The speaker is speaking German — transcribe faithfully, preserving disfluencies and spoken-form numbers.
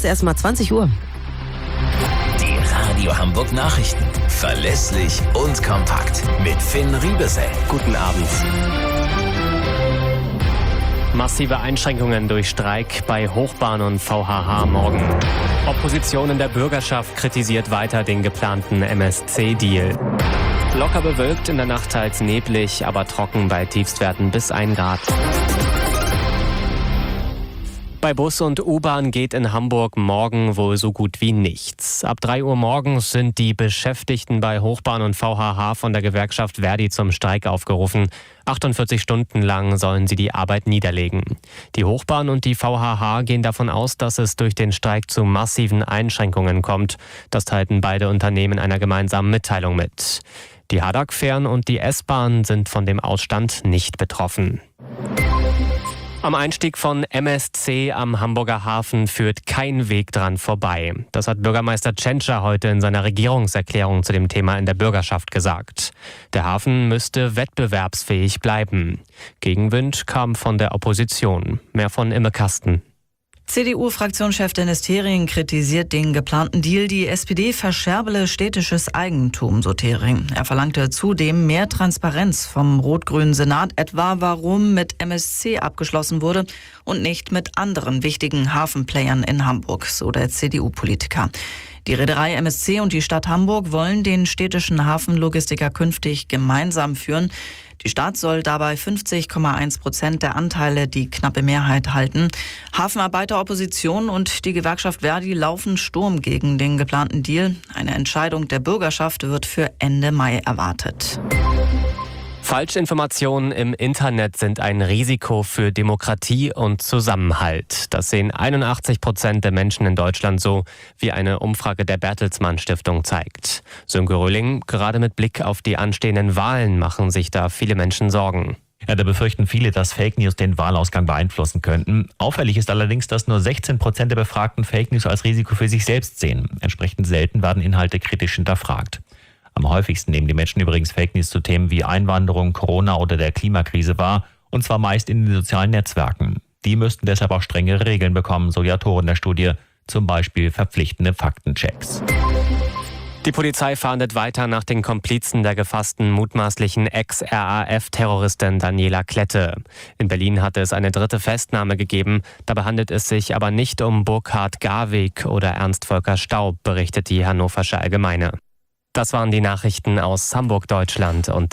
erstmal zwanzig Uhr. Die Radio Hamburg Nachrichten. Verlässlich und kompakt. Mit Finn Riebesell. Guten Abend. Massive Einschränkungen durch Streik bei Hochbahn und V H H morgen. Opposition in der Bürgerschaft kritisiert weiter den geplanten M S C-Deal. Locker bewölkt, in der Nacht teils neblig, aber trocken bei Tiefstwerten bis ein Grad. Bei Bus und U-Bahn geht in Hamburg morgen wohl so gut wie nichts. Ab drei Uhr morgens sind die Beschäftigten bei Hochbahn und V H H von der Gewerkschaft Verdi zum Streik aufgerufen. achtundvierzig Stunden lang sollen sie die Arbeit niederlegen. Die Hochbahn und die V H H gehen davon aus, dass es durch den Streik zu massiven Einschränkungen kommt. Das teilten beide Unternehmen einer gemeinsamen Mitteilung mit. Die Haddock-Fähren und die S-Bahn sind von dem Ausstand nicht betroffen. Am Einstieg von M S C am Hamburger Hafen führt kein Weg dran vorbei. Das hat Bürgermeister Tschentscher heute in seiner Regierungserklärung zu dem Thema in der Bürgerschaft gesagt. Der Hafen müsste wettbewerbsfähig bleiben. Gegenwind kam von der Opposition. Mehr von Imme Kasten. C D U-Fraktionschef Dennis Thering kritisiert den geplanten Deal. Die S P D verscherbele städtisches Eigentum, so Thering. Er verlangte zudem mehr Transparenz vom rot-grünen Senat, etwa warum mit M S C abgeschlossen wurde und nicht mit anderen wichtigen Hafenplayern in Hamburg, so der C D U-Politiker. Die Reederei M S C und die Stadt Hamburg wollen den städtischen Hafenlogistiker künftig gemeinsam führen. Die Stadt soll dabei fünfzig Komma eins Prozent der Anteile, die knappe Mehrheit, halten. Hafenarbeiteropposition und die Gewerkschaft Verdi laufen Sturm gegen den geplanten Deal. Eine Entscheidung der Bürgerschaft wird für Ende Mai erwartet. Falschinformationen im Internet sind ein Risiko für Demokratie und Zusammenhalt. Das sehen einundachtzig Prozent der Menschen in Deutschland so, wie eine Umfrage der Bertelsmann Stiftung zeigt. Sönke Röhling, gerade mit Blick auf die anstehenden Wahlen machen sich da viele Menschen Sorgen. Ja, da befürchten viele, dass Fake News den Wahlausgang beeinflussen könnten. Auffällig ist allerdings, dass nur sechzehn Prozent der Befragten Fake News als Risiko für sich selbst sehen. Entsprechend selten werden Inhalte kritisch hinterfragt. Am häufigsten nehmen die Menschen übrigens Fake News zu Themen wie Einwanderung, Corona oder der Klimakrise wahr, und zwar meist in den sozialen Netzwerken. Die müssten deshalb auch strengere Regeln bekommen, so die Autoren der Studie, zum Beispiel verpflichtende Faktenchecks. Die Polizei fahndet weiter nach den Komplizen der gefassten mutmaßlichen Ex-R A F-Terroristin Daniela Klette. In Berlin hatte es eine dritte Festnahme gegeben. Dabei handelt es sich aber nicht um Burkhard Garwig oder Ernst Volker Staub, berichtet die Hannoversche Allgemeine. Das waren die Nachrichten aus Hamburg, Deutschland und